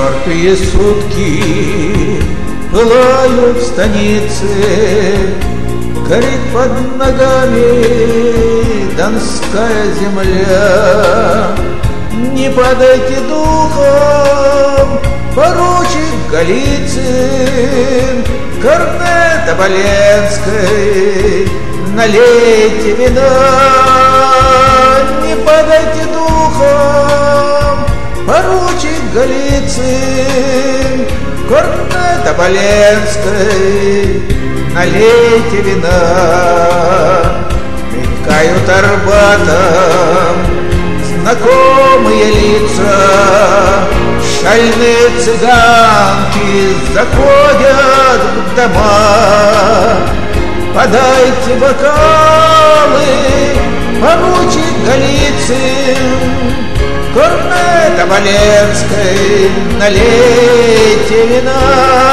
Четвертые сутки пылают в станице, горит под ногами донская земля. Не падайте духом, поручик Голицын, корнет Оболенской, налейте вина. Не падайте духом, поручик Голицын, корнет Оболенской, налейте вина. Мелькают Арбатом знакомые лица, шальные цыганки заходят в дома. Подайте бокалы, поручик Голицын, корнет Оболенской, налейте вина.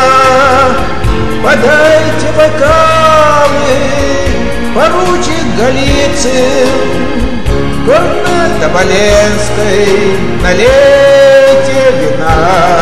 Подайте бокалы, поручик Голицын, корнет Оболенской, налейте вина.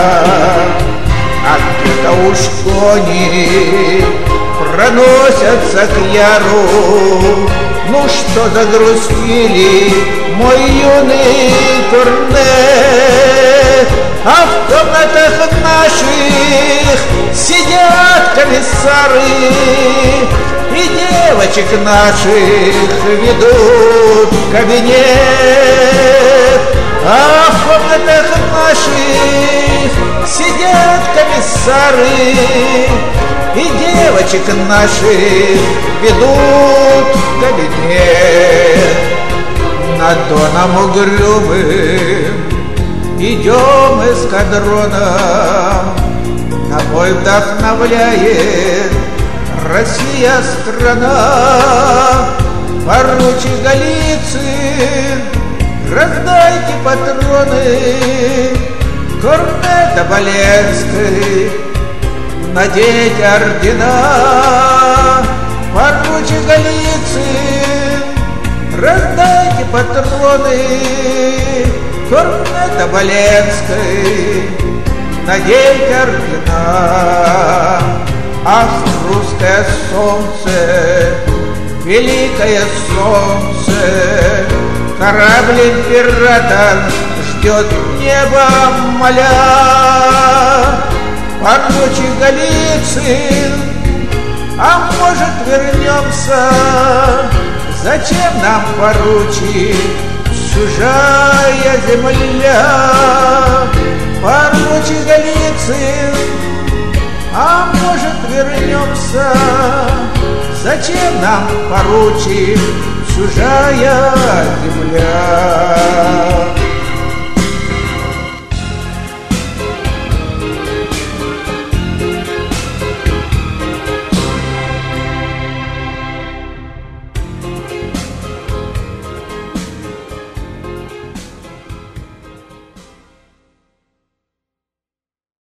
А уж кони проносятся к яру. Ну что загрустили, мой юный корнет? А в комнатах наших сидят комиссары, и девочек наших ведут в кабинет. А в комнатах наших сидят комиссары, и девочек наших ведут в кабинет. Над Доном угрюмым идем эскадроном, на бой вдохновляет Россия страна. Поручик Голицын, раздайте патроны, корнет Оболенской, надеть ордена. Поручик Голицын, раздайте патроны, корнет Оболенской, надеть ордена. Ах, русское солнце, великое солнце, корабль император ждет небо моля. Поручик Голицын, а может вернемся? Зачем нам, поручик, чужая земля? Поручик Голицын, а может вернемся? Зачем нам, поручик, чужая земля?